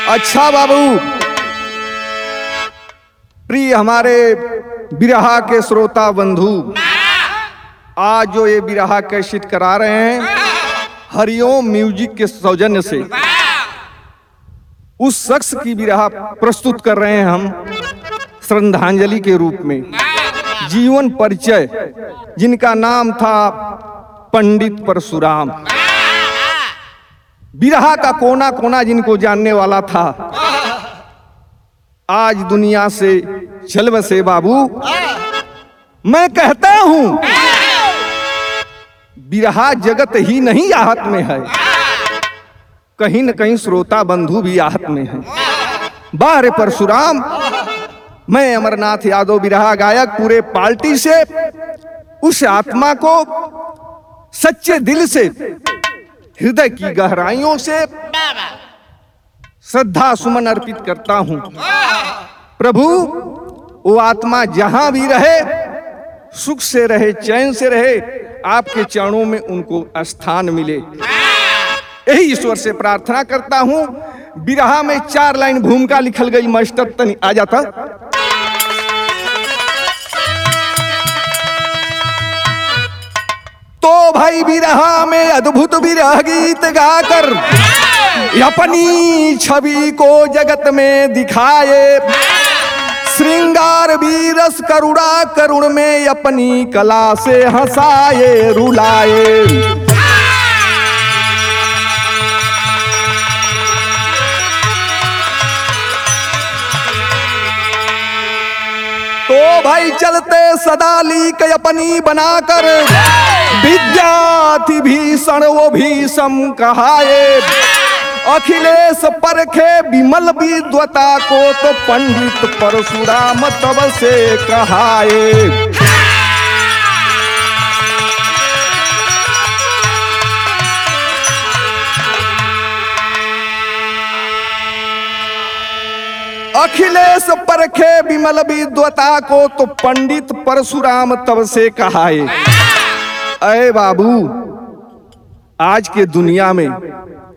अच्छा बाबू, प्रिय हमारे बिरहा के श्रोता बंधु, आज जो ये बिरहा कैसेट करा रहे हैं हरिओम म्यूजिक के सौजन्य से, उस शख्स की बिरहा प्रस्तुत कर रहे हैं हम श्रद्धांजलि के रूप में। जीवन परिचय, जिनका नाम था पंडित परशुराम। बिरहा का कोना कोना जिनको जानने वाला था, आज दुनिया से चल बसे बाबू। मैं कहता हूं बिरहा जगत ही नहीं आहत में है, कहीं न कहीं श्रोता बंधु भी आहत में है। बाहर परशुराम, मैं अमरनाथ यादव बिरहा गायक पूरे पार्टी से उस आत्मा को सच्चे दिल से, हृदय की गहराइयों से श्रद्धा सुमन अर्पित करता हूं। प्रभु, वो आत्मा जहां भी रहे, सुख से रहे, चैन से रहे, आपके चरणों में उनको स्थान मिले, यही ईश्वर से प्रार्थना करता हूं। बिरहा में 4 लाइन भूमिका लिखल गई, मास्टर तनी आ जाता। तो भाई बिरहा में अद्भुत बिरह गीत गाकर अपनी छवि को जगत में दिखाए, श्रृंगार भी रस करुणा करुण में अपनी कला से हंसाए रुलाए। तो भाई चलते सदा लीक अपनी बनाकर, विद्यार्थी भीषण वो भीषम कहाए, अखिलेश परखे विमल विद्वता को तो पंडित परशुराम तब से कहाए। अखिलेश परखे विमल विद्वता को तो पंडित परशुराम तब से कहाए। अरे बाबू, आज के दुनिया में